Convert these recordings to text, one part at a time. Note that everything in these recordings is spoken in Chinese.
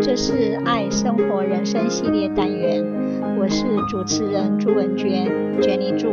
这是爱生活人生系列单元，我是主持人朱文娟 Jenny 朱。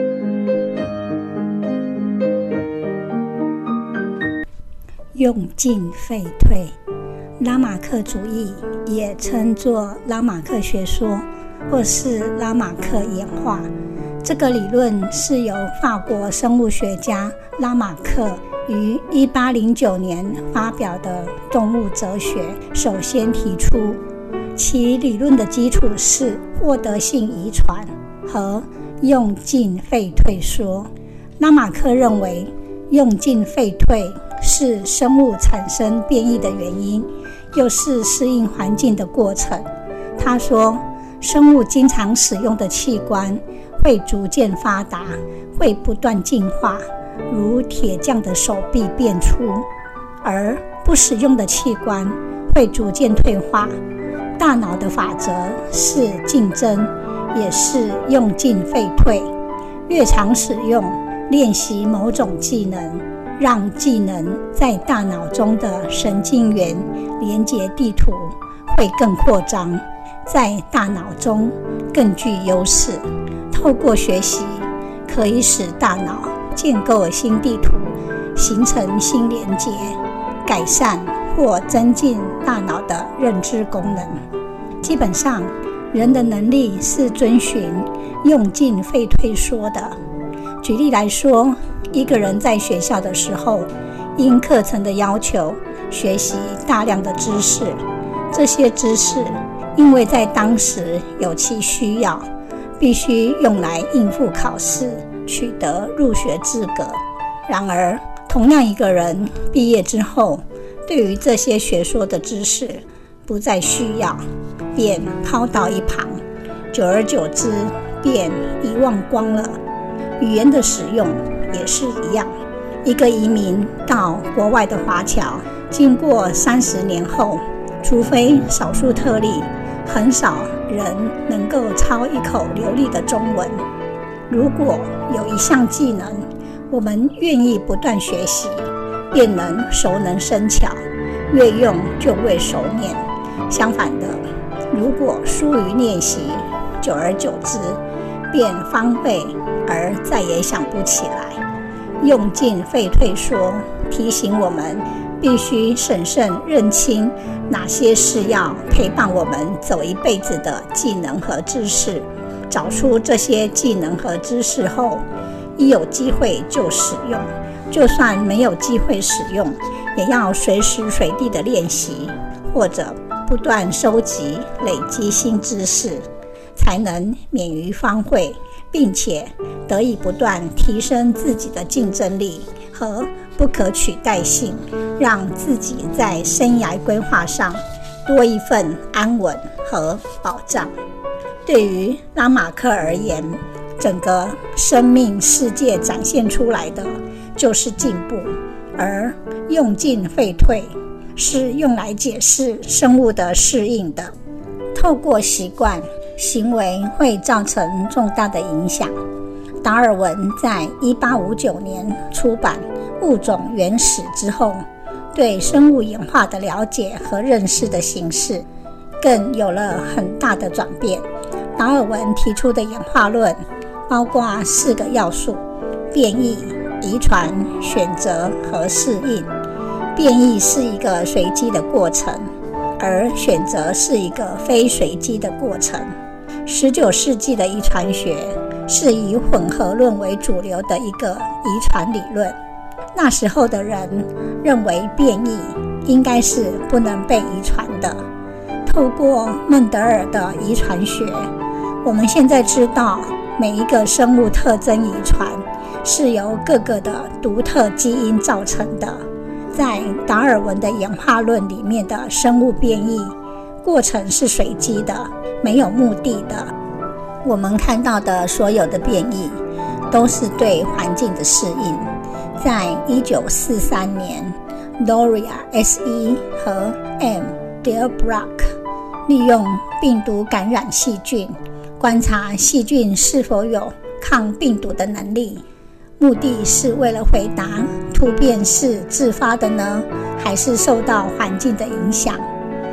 用进废退，拉马克主义也称作拉马克学说或是拉马克演化。这个理论是由法国生物学家拉马克于1809年发表的动物哲学首先提出，其理论的基础是获得性遗传和用进废退说。拉马克认为用进废退是生物产生变异的原因，又是适应环境的过程。他说，生物经常使用的器官会逐渐发达，会不断进化，如铁匠的手臂变粗，而不使用的器官会逐渐退化。大脑的法则是竞争，也是用进废退。越常使用、练习某种技能，让技能在大脑中的神经元连接地图会更扩张，在大脑中更具优势。透过学习，可以使大脑建构新地图，形成新连结，改善或增进大脑的认知功能。基本上，人的能力是遵循用进废退说的。举例来说，一个人在学校的时候，因课程的要求，学习大量的知识。这些知识因为在当时有其需要，必须用来应付考试，取得入学资格。然而，同样一个人毕业之后，对于这些学说的知识不再需要，便抛到一旁，久而久之便遗忘光了。语言的使用也是一样，一个移民到国外的华侨，经过30年后，除非少数特例，很少人能够操一口流利的中文。如果有一项技能，我们愿意不断学习，便能熟能生巧，越用就越熟练。相反的，如果疏于练习，久而久之便荒废而再也想不起来。用进废退说提醒我们，必须审慎认清哪些是要陪伴我们走一辈子的技能和知识。找出这些技能和知识后，一有机会就使用，就算没有机会使用，也要随时随地的练习，或者不断收集累积新知识，才能免于荒废，并且得以不断提升自己的竞争力和不可取代性，让自己在生涯规划上多一份安稳和保障。对于拉马克而言，整个生命世界展现出来的就是进步，而用进废退是用来解释生物的适应的。透过习惯，行为会造成重大的影响。达尔文在1859年出版《物种原始》之后，对生物演化的了解和认识的形式更有了很大的转变。达尔文提出的演化论包括4个要素：变异、遗传、选择和适应。变异是一个随机的过程，而选择是一个非随机的过程。19世纪的遗传学是以混合论为主流的一个遗传理论。那时候的人认为变异应该是不能被遗传的。透过孟德尔的遗传学，我们现在知道每一个生物特征遗传是由各个的独特基因造成的。在达尔文的演化论里面的生物变异过程是随机的，没有目的的。我们看到的所有的变异都是对环境的适应。在1943年 Gloria S.E. 和 M. Delbruck 利用病毒感染细菌，观察细菌是否有抗病毒的能力，目的是为了回答突变是自发的呢，还是受到环境的影响。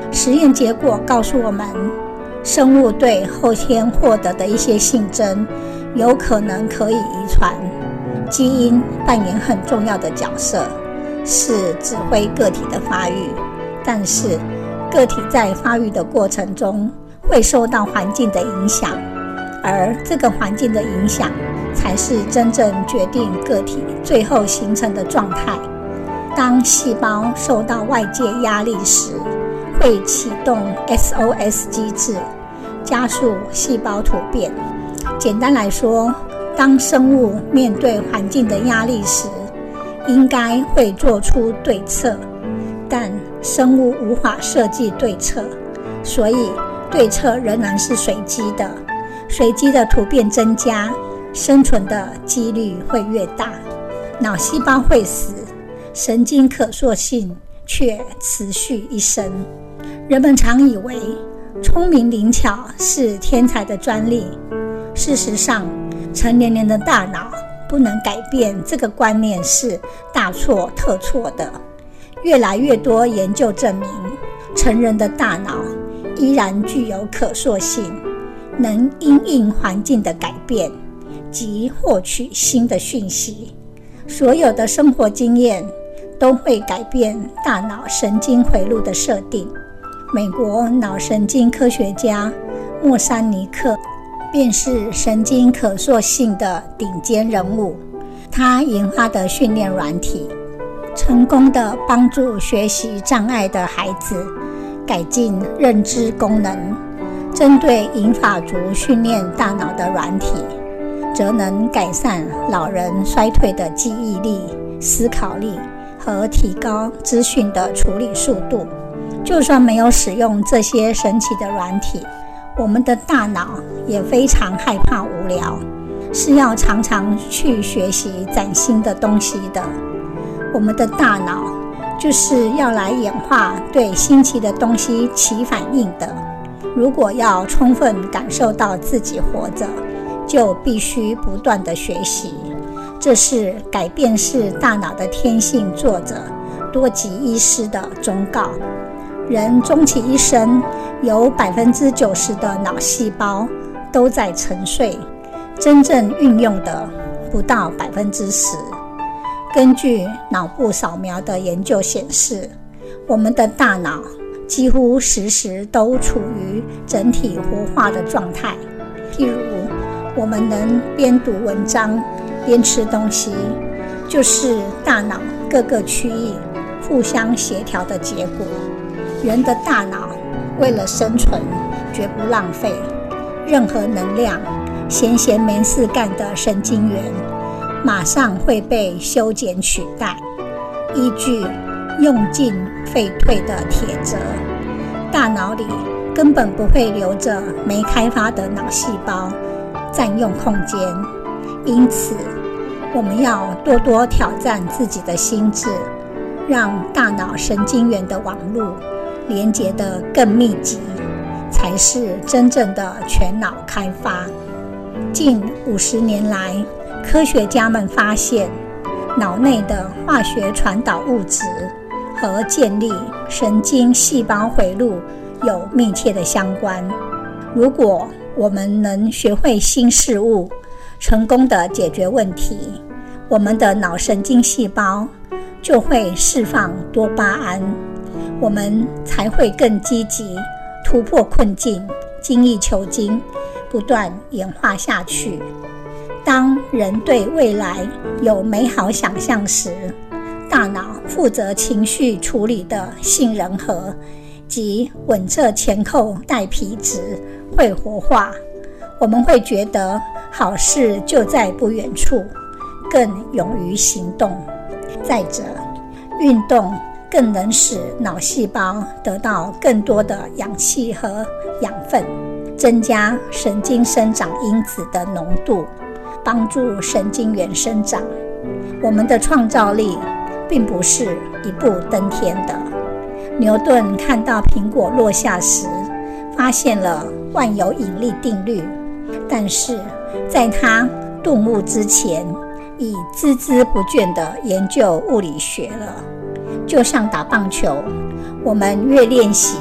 实验结果告诉我们，生物对后天获得的一些性征有可能可以遗传。基因扮演很重要的角色，是指挥个体的发育，但是个体在发育的过程中会受到环境的影响，而这个环境的影响才是真正决定个体最后形成的状态。当细胞受到外界压力时，会启动 SOS 机制，加速细胞突变。简单来说，当生物面对环境的压力时，应该会做出对策，但生物无法设计对策，所以对策仍然是随机的。随机的突变增加，生存的几率会越大。脑细胞会死，神经可塑性却持续一生。人们常以为聪明灵巧是天才的专利，事实上，成年人的大脑不能改变这个观念是大错特错的。越来越多研究证明，成人的大脑依然具有可塑性，能因应环境的改变及获取新的讯息。所有的生活经验都会改变大脑神经回路的设定。美国脑神经科学家莫山尼克便是神经可塑性的顶尖人物。他研发的训练软体，成功地帮助学习障碍的孩子改进认知功能。针对银发族训练大脑的软体，则能改善老人衰退的记忆力、思考力和提高资讯的处理速度。就算没有使用这些神奇的软体，我们的大脑也非常害怕无聊，是要常常去学习崭新的东西的。我们的大脑就是要来演化对新奇的东西起反应的。如果要充分感受到自己活着，就必须不断地学习。这是改变是大脑的天性作者多吉医师的忠告。人终其一生，有 90% 的脑细胞都在沉睡，真正运用的不到 10%。根据脑部扫描的研究显示，我们的大脑几乎时时都处于整体活化的状态。譬如，我们能边读文章边吃东西，就是大脑各个区域互相协调的结果。人的大脑为了生存，绝不浪费任何能量。闲没事干的神经元马上会被修剪取代。依据用进废退的铁则，大脑里根本不会留着没开发的脑细胞占用空间。因此，我们要多多挑战自己的心智，让大脑神经元的网路连接得更密集，才是真正的全脑开发。近50年来，科学家们发现，脑内的化学传导物质和建立神经细胞回路有密切的相关。如果我们能学会新事物，成功地解决问题，我们的脑神经细胞就会释放多巴胺，我们才会更积极突破困境，精益求精，不断演化下去。当人对未来有美好想象时，大脑负责情绪处理的杏仁核及稳侧前扣带皮质会活化，我们会觉得好事就在不远处，更勇于行动。再者，运动更能使脑细胞得到更多的氧气和养分，增加神经生长因子的浓度，帮助神经元生长。我们的创造力并不是一步登天的。牛顿看到苹果落下时，发现了万有引力定律，但是在他顿悟之前，已孜孜不倦地研究物理学了。就像打棒球，我们越练习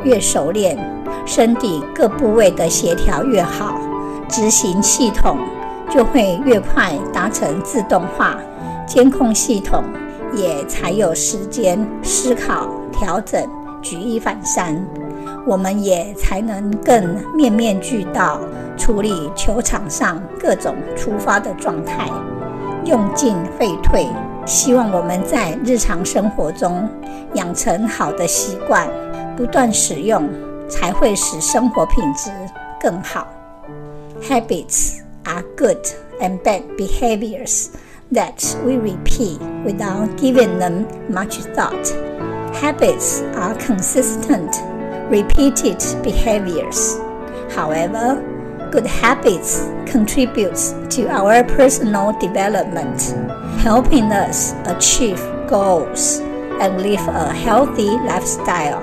越熟练，身体各部位的协调越好，执行系统就会越快达成自动化，监控系统也才有时间思考、调整、举一反三，我们也才能更面面俱到处理球场上各种突发的状态，用进废退。希望我们在日常生活中养成好的习惯，不断使用，才会使生活品质更好。Habits are good and bad behaviors that we repeat without giving them much thought. Habits are consistent, repeated behaviors. However, good habits contribute to our personal development, helping us achieve goals and live a healthy lifestyle.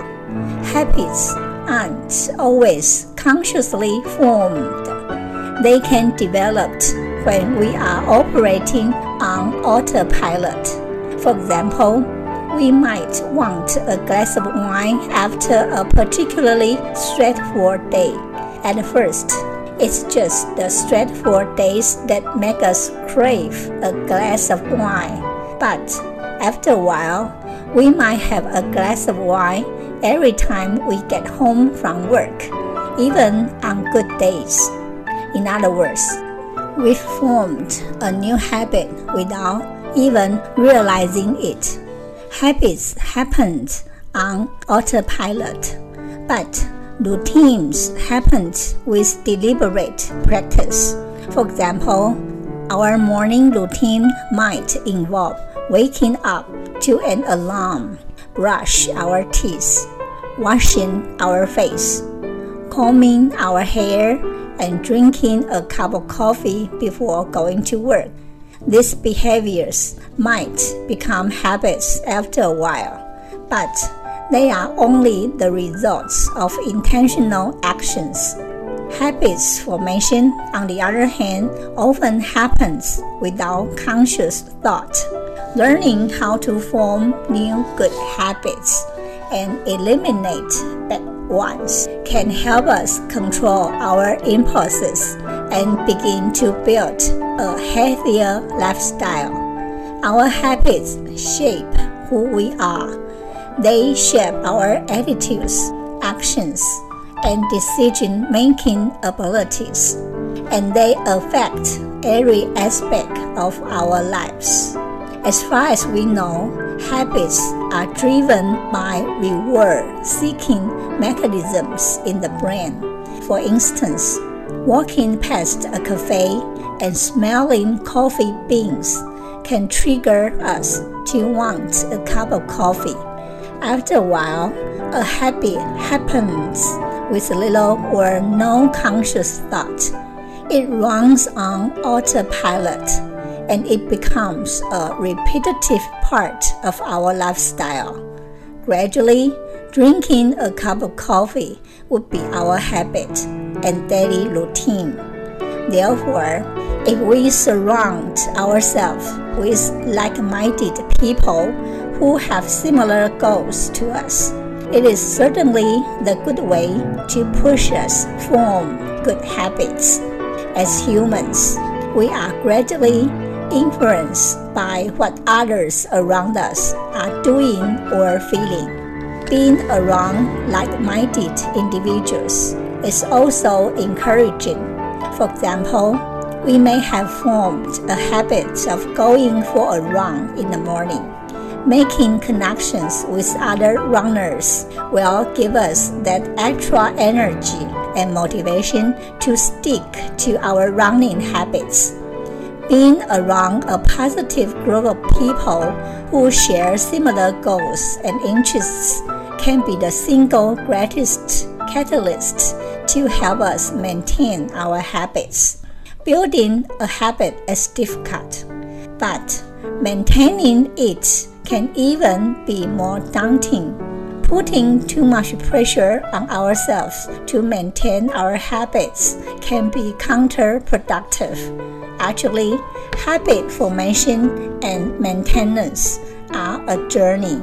Habits aren't always consciously formed. They can develop when we are operating on autopilot. For example, we might want a glass of wine after a particularly stressful day. At first, it's just the stressful days that make us crave a glass of wine. But after a while, we might have a glass of wine every time we get home from work, even on good days. In other words, we've formed a new habit without even realizing it. Habits happen on autopilot, but routines happen with deliberate practice. For example, our morning routine might involve waking up to an alarm, brush our teeth, washing our face, combing our hair, and drinking a cup of coffee before going to work. These behaviors might become habits after a while, but they are only the results of intentional actions. Habits formation, on the other hand, often happens without conscious thought. Learning how to form new good habits and eliminate bad ones can help us control our impulses and begin to build a healthier lifestyle. Our habits shape who we are. They shape our attitudes, actions, and decision-making abilities, and they affect every aspect of our lives. As far as we know, habits are driven by reward-seeking mechanisms in the brain. For instance, walking past a cafe and smelling coffee beans can trigger us to want a cup of coffee. After a while, a habit happens with little or no conscious thought. It runs on autopilot, and it becomes a repetitive part of our lifestyle. Gradually, drinking a cup of coffee would be our habit and daily routine. Therefore, if we surround ourselves with like-minded people who have similar goals to us, it is certainly the good way to push us form good habits. As humans, we are gradually influenced by what others around us are doing or feeling. Being around like-minded individuals is also encouraging. For example, we may have formed a habit of going for a run in the morning. Making connections with other runners will give us that extra energy and motivation to stick to our running habits. Being around a positive group of people who share similar goals and interests can be the single greatest catalyst to help us maintain our habits. Building a habit is difficult, but maintaining it can even be more daunting. Putting too much pressure on ourselves to maintain our habits can be counterproductive. Actually, habit formation and maintenance are a journey,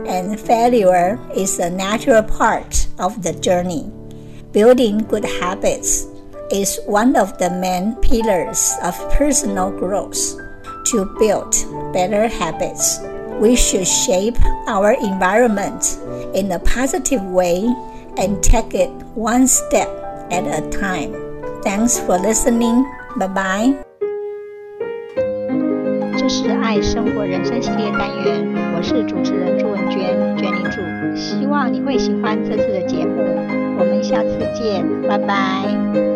and failure is a natural part of the journey. Building good habits is one of the main pillars of personal growth. To build better habits, we should shape our environment in a positive way and take it one step at a time. Thanks for listening. Bye-bye. 这是爱生活人生系列单元，我是主持人朱文娟，Jenny朱，希望你会喜欢这次的节目，我们下次见，拜拜。